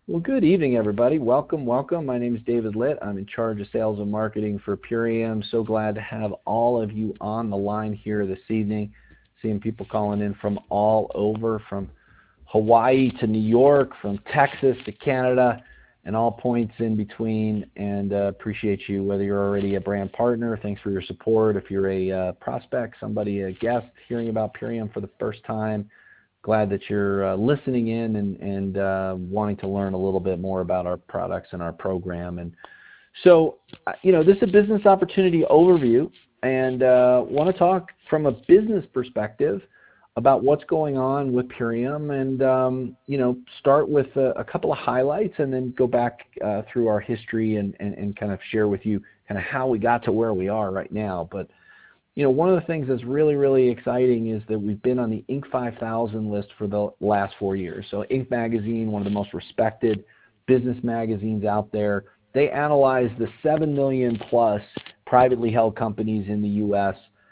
Well, good evening, everybody. Welcome, welcome. My name is David Litt. I'm in charge of sales and marketing for Purium. So glad to have all of you on the line here this evening. Seeing people calling in from all over, from Hawaii to New York, from Texas to Canada, and all points in between. And appreciate you, whether you're already a brand partner. Thanks for your support. If you're a prospect, somebody, a guest, hearing about Purium for the first time, glad that you're listening in and wanting to learn a little bit more about our products and our program. And so, this is a business opportunity overview, and want to talk from a business perspective about what's going on with Purium, and start with a couple of highlights, and then go back through our history and kind of share with you kind of how we got to where we are right now. But one of the things that's really, really exciting is that we've been on the Inc. 5000 list for the last 4 years. So Inc. magazine, one of the most respected business magazines out there, they analyze the 7 million plus privately held companies in the U.S.,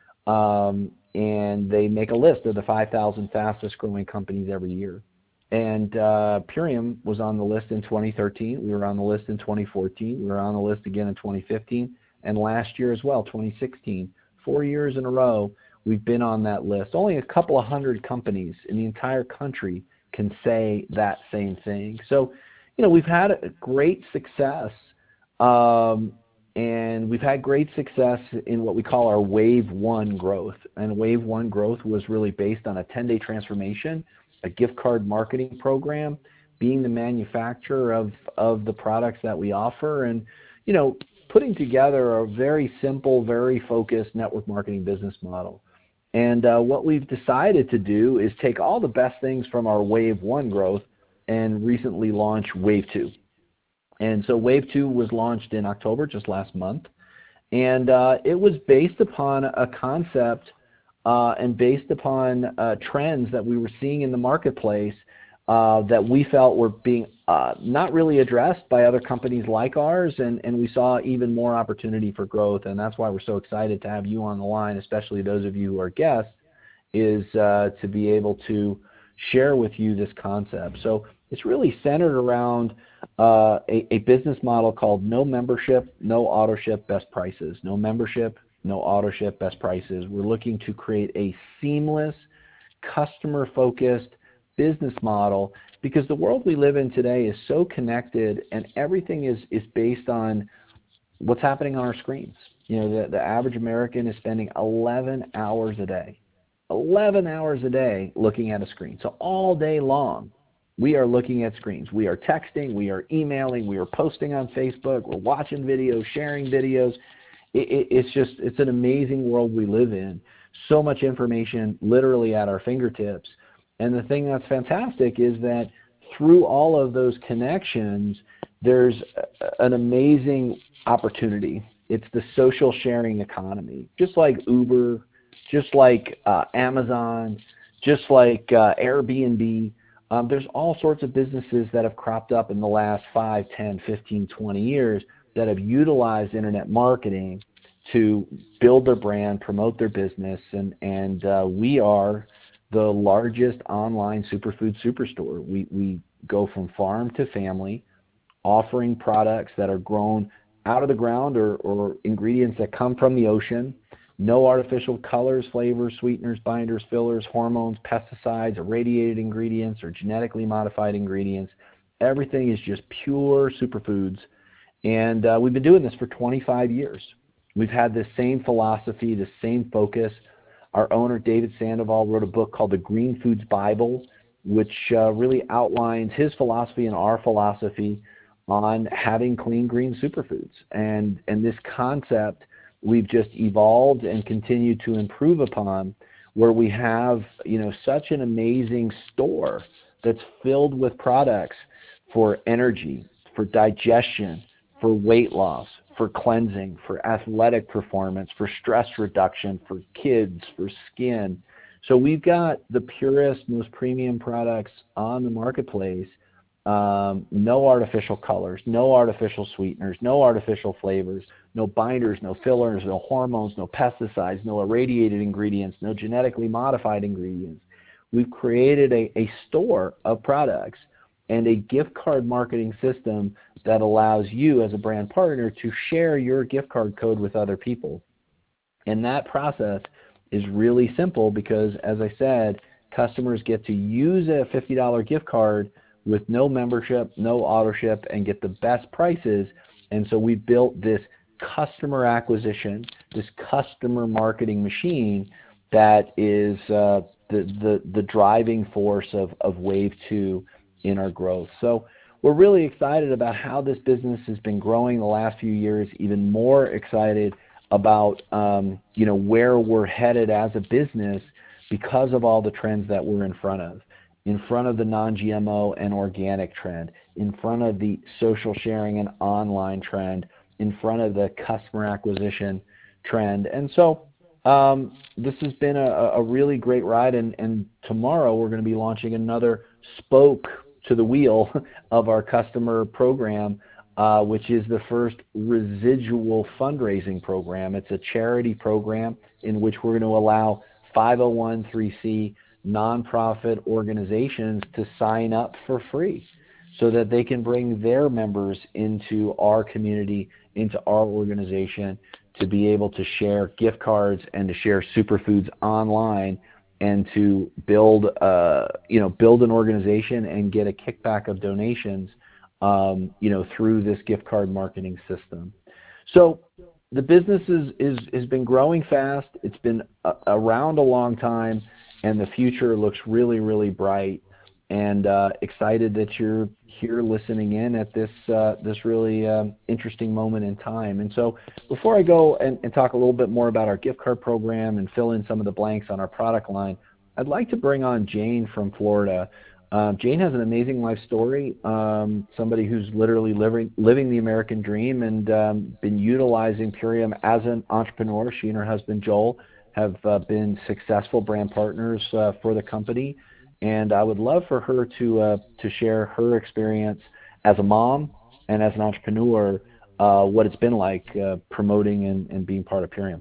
and they make a list of the 5,000 fastest growing companies every year. And Purium was on the list in 2013. We were on the list in 2014. We were on the list again in 2015, and last year as well, 2016. 4 years in a row, we've been on that list. Only a couple of hundred companies in the entire country can say that same thing. So, we've had a great success, and we've had great success in what we call our Wave 1 growth. And Wave 1 growth was really based on a 10-day transformation, a gift card marketing program, being the manufacturer of the products that we offer, and, putting together a very simple, very focused network marketing business model. And what we've decided to do is take all the best things from our Wave 1 growth and recently launch Wave 2. And so Wave 2 was launched in October, just last month. And it was based upon a concept and based upon trends that we were seeing in the marketplace that we felt were being not really addressed by other companies like ours, and we saw even more opportunity for growth. And that's why we're so excited to have you on the line, especially those of you who are guests, is to be able to share with you this concept. So it's really centered around a business model called no membership, no auto ship, best prices. No membership, no auto ship, best prices. We're looking to create a seamless, customer-focused business model, because the world we live in today is so connected, and everything is based on what's happening on our screens. The average American is spending 11 hours a day. 11 hours a day looking at a screen. So all day long, we are looking at screens. We are texting, we are emailing, we are posting on Facebook, we're watching videos, sharing videos. It's an amazing world we live in. So much information literally at our fingertips. And the thing that's fantastic is that through all of those connections, there's an amazing opportunity. It's the social sharing economy. Just like Uber, just like Amazon, just like Airbnb, there's all sorts of businesses that have cropped up in the last 5, 10, 15, 20 years that have utilized internet marketing to build their brand, promote their business, and we are the largest online superfood superstore. We go from farm to family, offering products that are grown out of the ground or ingredients that come from the ocean. No artificial colors, flavors, sweeteners, binders, fillers, hormones, pesticides, irradiated ingredients, or genetically modified ingredients. Everything is just pure superfoods. And we've been doing this for 25 years. We've had the same philosophy, the same focus. Our owner, David Sandoval, wrote a book called The Green Foods Bible, which really outlines his philosophy and our philosophy on having clean, green superfoods. And this concept we've just evolved and continued to improve upon, where we have, such an amazing store that's filled with products for energy, for digestion, for weight loss, for cleansing, for athletic performance, for stress reduction, for kids, for skin. So we've got the purest, most premium products on the marketplace. No artificial colors, no artificial sweeteners, no artificial flavors, no binders, no fillers, no hormones, no pesticides, no irradiated ingredients, no genetically modified ingredients. We've created a store of products and a gift card marketing system that allows you as a brand partner to share your gift card code with other people. And that process is really simple because, as I said, customers get to use a $50 gift card with no membership, no auto ship, and get the best prices. And so we built this customer acquisition, this customer marketing machine that is the driving force of Wave 2 in our growth. So we're really excited about how this business has been growing the last few years, even more excited about where we're headed as a business because of all the trends that we're in front of the non-GMO and organic trend, in front of the social sharing and online trend, in front of the customer acquisition trend. And so this has been a really great ride, and tomorrow we're going to be launching another spoke to the wheel of our customer program, which is the first residual fundraising program. It's a charity program in which we're going to allow 501(c)(3) nonprofit organizations to sign up for free so that they can bring their members into our community, into our organization, to be able to share gift cards and to share superfoods online and to build an organization and get a kickback of donations through this gift card marketing system. So the business has been growing fast. It's been around a long time, and the future looks really, really bright. And excited that you're here listening in at this really interesting moment in time. And so before I go and talk a little bit more about our gift card program and fill in some of the blanks on our product line, I'd like to bring on Jane from Florida. Jane has an amazing life story, somebody who's literally living the American dream and been utilizing Purium as an entrepreneur. She and her husband, Joel, have been successful brand partners for the company. And I would love for her to share her experience as a mom and as an entrepreneur, what it's been like promoting and being part of Purium.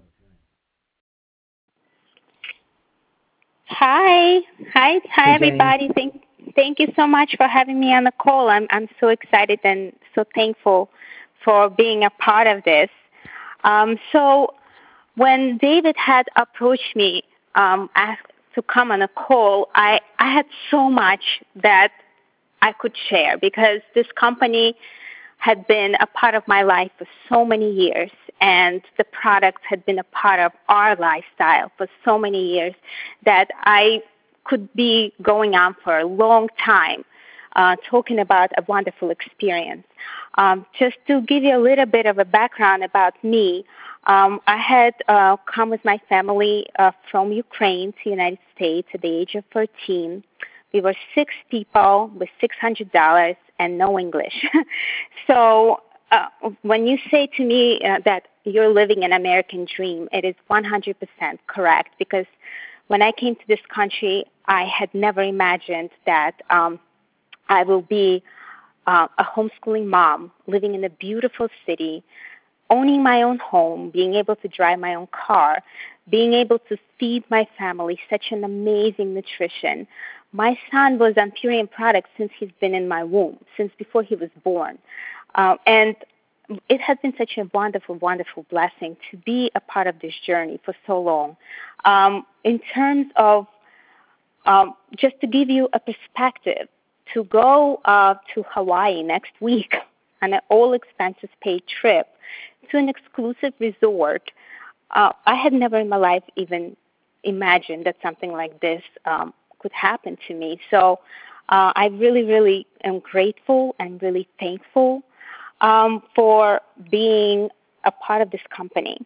Hi, hey, everybody. Thank you so much for having me on the call. I'm so excited and so thankful for being a part of this. So when David had approached me, asked to come on a call, I had so much that I could share because this company had been a part of my life for so many years, and the products had been a part of our lifestyle for so many years that I could be going on for a long time talking about a wonderful experience. Just to give you a little bit of a background about me, I had come with my family from Ukraine to the United States at the age of 13. We were 6 people with $600 and no English. So when you say to me that you're living an American dream, it is 100% correct, because when I came to this country, I had never imagined that I will be a homeschooling mom living in a beautiful city, owning my own home, being able to drive my own car, being able to feed my family such an amazing nutrition. My son was on Purium products since he's been in my womb, since before he was born. And it has been such a wonderful, wonderful blessing to be a part of this journey for so long. In terms of just to give you a perspective, to go to Hawaii next week on an all-expenses-paid trip to an exclusive resort, I had never in my life even imagined that something like this could happen to me. So I really, really am grateful and really thankful for being a part of this company.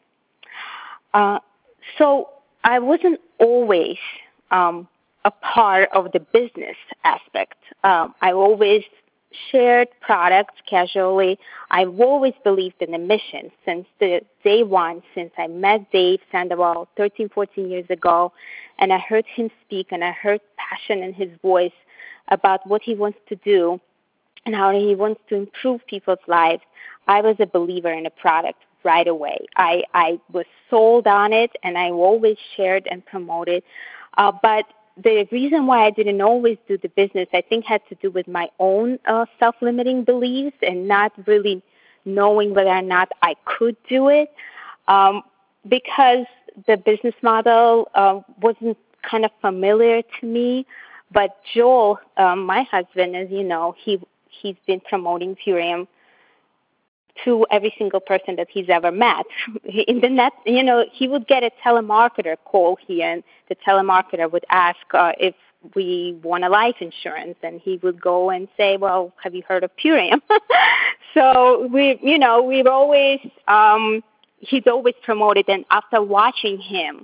So I wasn't always a part of the business aspect. I always shared products casually. I've always believed in the mission since the day one, since I met Dave Sandoval 13, 14 years ago, and I heard him speak, and I heard passion in his voice about what he wants to do and how he wants to improve people's lives. I was a believer in the product right away. I was sold on it, and I always shared and promoted. But the reason why I didn't always do the business, I think, had to do with my own self-limiting beliefs and not really knowing whether or not I could do it, because the business model wasn't kind of familiar to me. But Joel, my husband, as you know, he's been promoting Purium to every single person that he's ever met. In the net, he would get a telemarketer call here, and the telemarketer would ask if we want a life insurance, and he would go and say, well, have you heard of Purium? So we've always, he's always promoted, and after watching him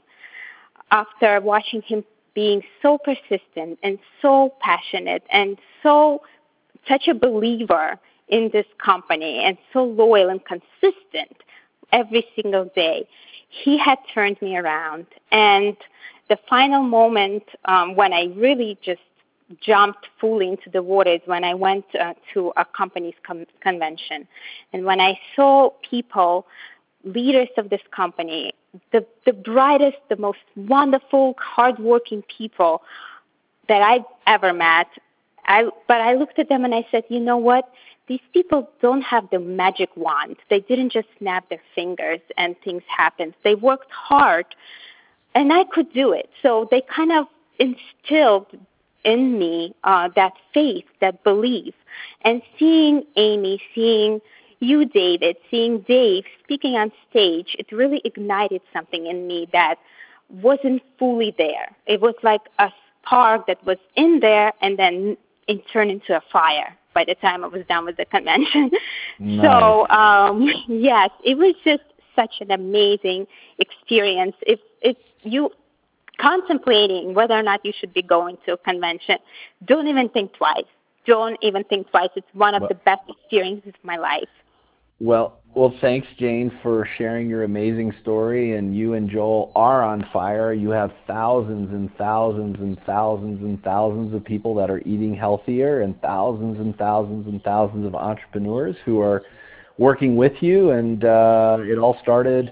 being so persistent and so passionate and such a believer in this company and so loyal and consistent every single day, he had turned me around. And the final moment when I really just jumped fully into the water is when I went to a company's convention. And when I saw people, leaders of this company, the brightest, the most wonderful, hardworking people that I've ever met, but I looked at them and I said, you know what? These people don't have the magic wand. They didn't just snap their fingers and things happened. They worked hard, and I could do it. So they kind of instilled in me that faith, that belief. And seeing Amy, seeing you, David, seeing Dave speaking on stage, it really ignited something in me that wasn't fully there. It was like a spark that was in there, and then it turned into a fire by the time I was done with the convention. Nice. So, yes, it was just such an amazing experience. If you contemplating whether or not you should be going to a convention, don't even think twice. Don't even think twice. It's one of the best experiences of my life. Well, thanks, Jane, for sharing your amazing story. And you and Joel are on fire. You have thousands and thousands and thousands and thousands of people that are eating healthier, and thousands and thousands and thousands of entrepreneurs who are working with you. And it all started,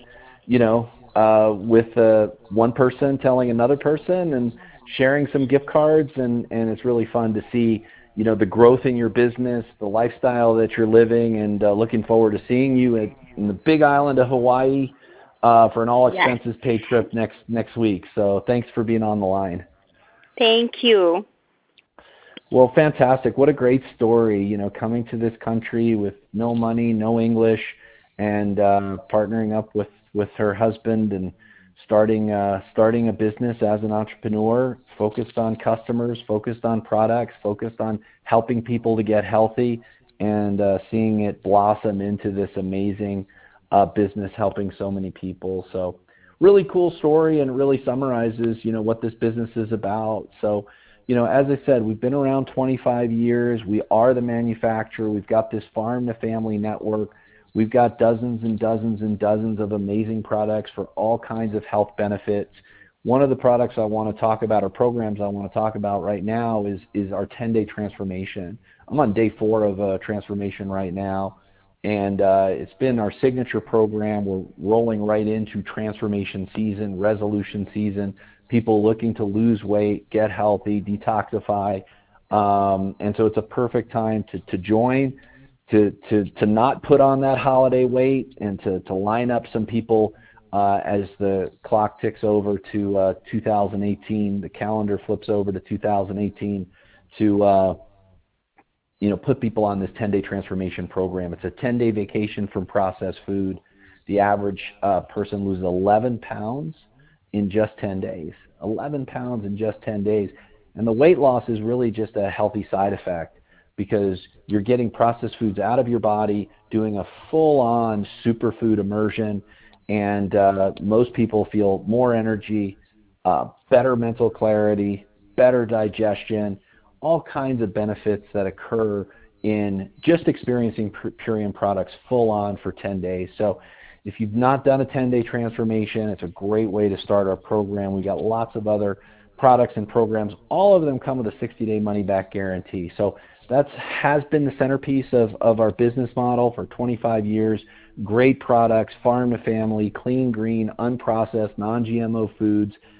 with one person telling another person and sharing some gift cards. And it's really fun to see the growth in your business, the lifestyle that you're living, and looking forward to seeing you in the big island of Hawaii for an all-expenses paid trip next week. So thanks for being on the line. Thank you. Well, fantastic. What a great story, coming to this country with no money, no English, and partnering up with her husband and starting a business as an entrepreneur, focused on customers, focused on products, focused on helping people to get healthy, and seeing it blossom into this amazing business helping so many people. So really cool story, and it really summarizes, what this business is about. So, as I said, we've been around 25 years. We are the manufacturer. We've got this farm-to-family network. We've got dozens and dozens and dozens of amazing products for all kinds of health benefits. One of the products I want to talk about, or programs I want to talk about right now, is our 10-day transformation. I'm on day 4 of a transformation right now, and it's been our signature program. We're rolling right into transformation season, resolution season, people looking to lose weight, get healthy, detoxify, and so it's a perfect time to join, to not put on that holiday weight, and to line up some people as the clock ticks over to 2018, the calendar flips over to 2018, to put people on this 10-day transformation program. It's a 10-day vacation from processed food. The average person loses 11 pounds in just 10 days. 11 pounds in just 10 days. And the weight loss is really just a healthy side effect, because you're getting processed foods out of your body, doing a full-on superfood immersion, and most people feel more energy, better mental clarity, better digestion, all kinds of benefits that occur in just experiencing Purium products full-on for 10 days. So if you've not done a 10-day transformation, it's a great way to start our program. We got lots of other products and programs. All of them come with a 60-day money-back guarantee. So that has been the centerpiece of our business model for 25 years. Great products, farm to family, clean, green, unprocessed, non-GMO foods.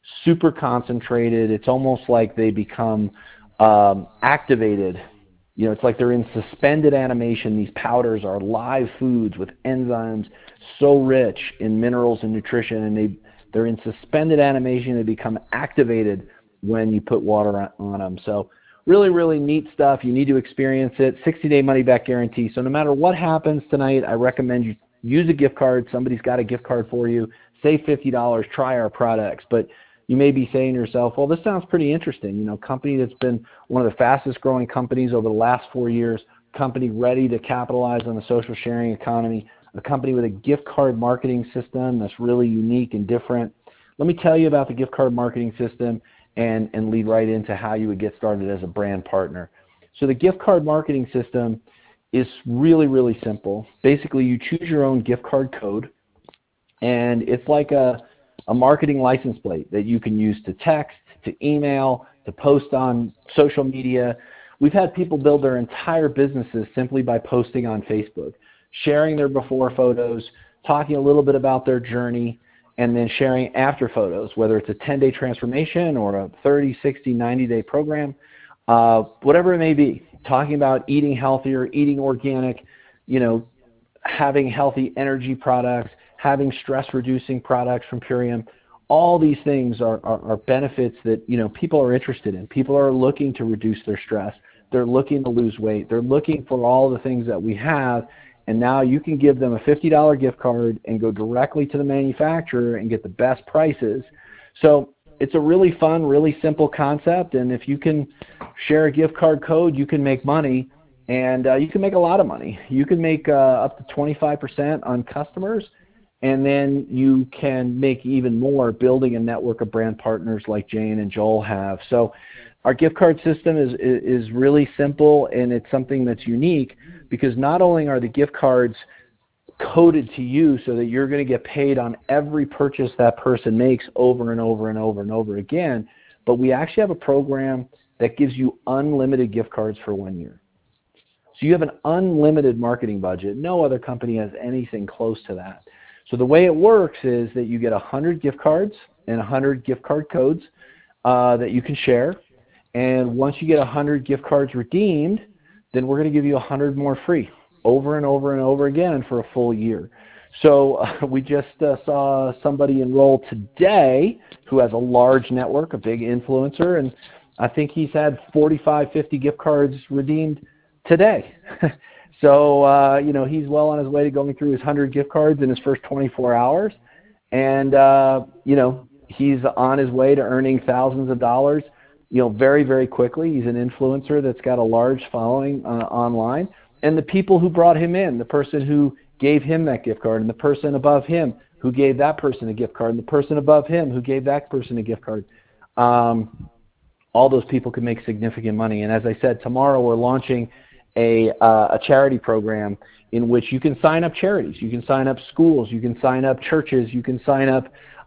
super concentrated. It's almost like they become activated. It's like they're in suspended animation. These powders are live foods with enzymes so rich in minerals and nutrition, and they're in suspended animation. They become activated when you put water on them. So really, really neat stuff. You need to experience it. 60-day money-back guarantee. So no matter what happens tonight, I recommend you use a gift card. Somebody's got a gift card for you. Save $50. Try our products. But you may be saying to yourself, well, this sounds pretty interesting. Company that's been one of the fastest growing companies over the last 4 years, company ready to capitalize on the social sharing economy, a company with a gift card marketing system that's really unique and different. Let me tell you about the gift card marketing system and lead right into how you would get started as a brand partner. So the gift card marketing system is really, really simple. Basically, you choose your own gift card code, and it's like a marketing license plate that you can use to text, to email, to post on social media. We've had people build their entire businesses simply by posting on Facebook, sharing their before photos, talking a little bit about their journey, and then sharing after photos, whether it's a 10-day transformation or a 30, 60, 90-day program, whatever it may be, talking about eating healthier, eating organic, having healthy energy products, having stress-reducing products from Purium. All these things are benefits that people are interested in. People are looking to reduce their stress. They're looking to lose weight. They're looking for all the things that we have, and now you can give them a $50 gift card and go directly to the manufacturer and get the best prices. So it's a really fun, really simple concept, and if you can share a gift card code, you can make money, and you can make a lot of money. You can make up to 25% on customers, and then you can make even more building a network of brand partners like Jane and Joel have. So our gift card system is really simple, and it's something that's unique because not only are the gift cards coded to you so that you're going to get paid on every purchase that person makes over and over and over and over again, but we actually have a program that gives you unlimited gift cards for 1 year. So you have an unlimited marketing budget. No other company has anything close to that. So the way it works is that you get 100 gift cards and 100 gift card codes that you can share. And once you get 100 gift cards redeemed, then we're going to give you 100 more free over and over and over again for a full year. So we just saw somebody enroll today who has a large network, a big influencer, and I think he's had 45, 50 gift cards redeemed today. So, he's well on his way to going through his 100 gift cards in his first 24 hours. And, he's on his way to earning thousands of dollars, very, very quickly. He's an influencer that's got a large following online. And the people who brought him in, the person who gave him that gift card, and the person above him who gave that person a gift card, and the person above him who gave that person a gift card, all those people can make significant money. And as I said, tomorrow we're launching a charity program in which you can sign up charities, you can sign up schools, you can sign up churches, you can sign up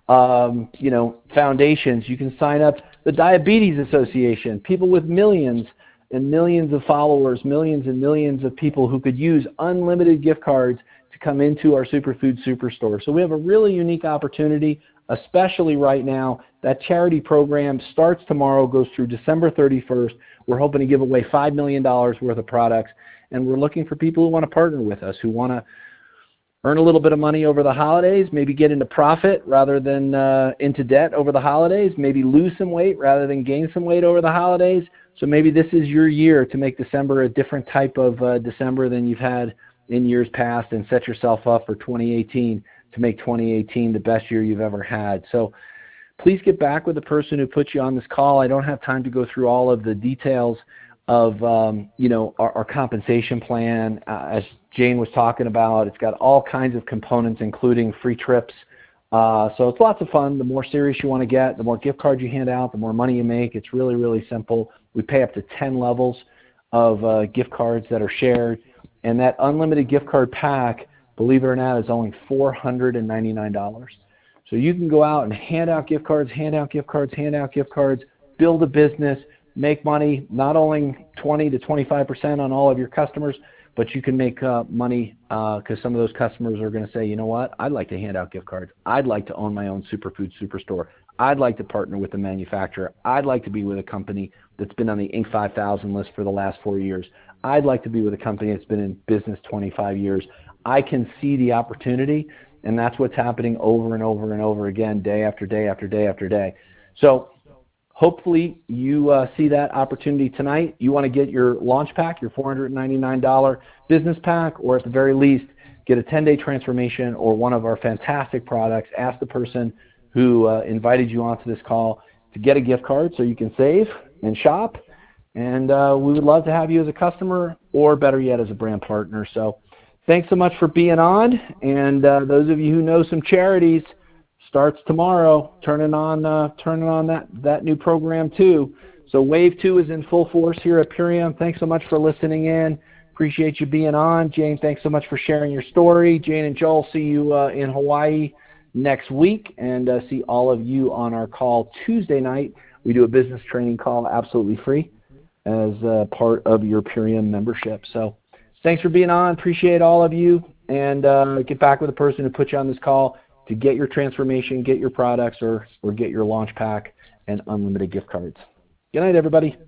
foundations, you can sign up the Diabetes Association, people with millions and millions of followers, millions and millions of people who could use unlimited gift cards to come into our Superfood Superstore. So we have a really unique opportunity, especially right now. That charity program starts tomorrow, goes through December 31st. We're hoping to give away $5 million worth of products, and we're looking for people who want to partner with us, who want to earn a little bit of money over the holidays, maybe get into profit rather than into debt over the holidays, maybe lose some weight rather than gain some weight over the holidays. So maybe this is your year to make December a different type of December than you've had in years past, and set yourself up for 2018 to make 2018 the best year you've ever had. So please get back with the person who put you on this call. I don't have time to go through all of the details of our compensation plan. As Jane was talking about, it's got all kinds of components, including free trips. So it's lots of fun. The more serious you want to get, the more gift cards you hand out, the more money you make. It's really, really simple. We pay up to 10 levels of gift cards that are shared. And that unlimited gift card pack, believe it or not, is only $499. So you can go out and hand out gift cards, hand out gift cards, hand out gift cards, build a business, make money, not only 20 to 25% on all of your customers, but you can make money because some of those customers are going to say, you know what, I'd like to hand out gift cards. I'd like to own my own superfood superstore. I'd like to partner with a manufacturer. I'd like to be with a company that's been on the Inc. 5000 list for the last 4 years. I'd like to be with a company that's been in business 25 years. I can see the opportunity, and that's what's happening over and over and over again, day after day after day after day. So hopefully you see that opportunity tonight. You want to get your launch pack, your $499 business pack, or at the very least, get a 10-day transformation or one of our fantastic products. Ask the person who invited you onto this call to get a gift card so you can save and shop. And we would love to have you as a customer or better yet as a brand partner. So thanks so much for being on. And those of you who know some charities, starts tomorrow, turning on that new program too. So Wave 2 is in full force here at Purion. Thanks so much for listening in. Appreciate you being on. Jane, thanks so much for sharing your story. Jane and Joel, see you in Hawaii next week, and see all of you on our call Tuesday night. We do a business training call absolutely free as part of your Purion membership. So thanks for being on. Appreciate all of you, and get back with the person who put you on this call to get your transformation, get your products, or get your launch pack and unlimited gift cards. Good night, everybody.